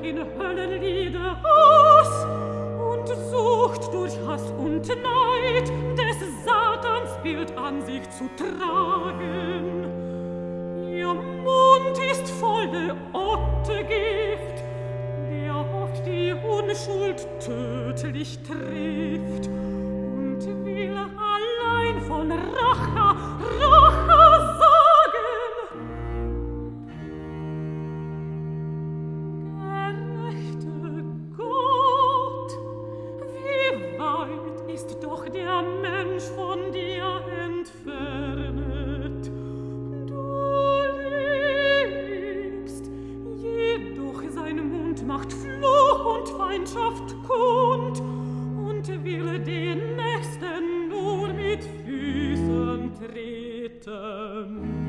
in Höllenlieder aus und sucht durch Hass und Neid des Satans Bild an sich zu tragen. Ihr Mund ist volle Ottegift, der oft die Unschuld tödlich trifft und will allein von Rache sagen. Gerechter Gott, wie weit ist doch der Mensch von dir entfernet. Du liebst, jedoch sein Mund macht Fluch und Feindschaft kund und will den Nächsten nur mit Füßen treten.